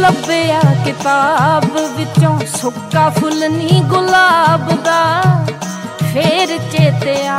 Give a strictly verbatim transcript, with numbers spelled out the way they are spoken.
ਲੱਭਿਆ किताब विचों सुक्का फुल नी गुलाब दा, फेर चेते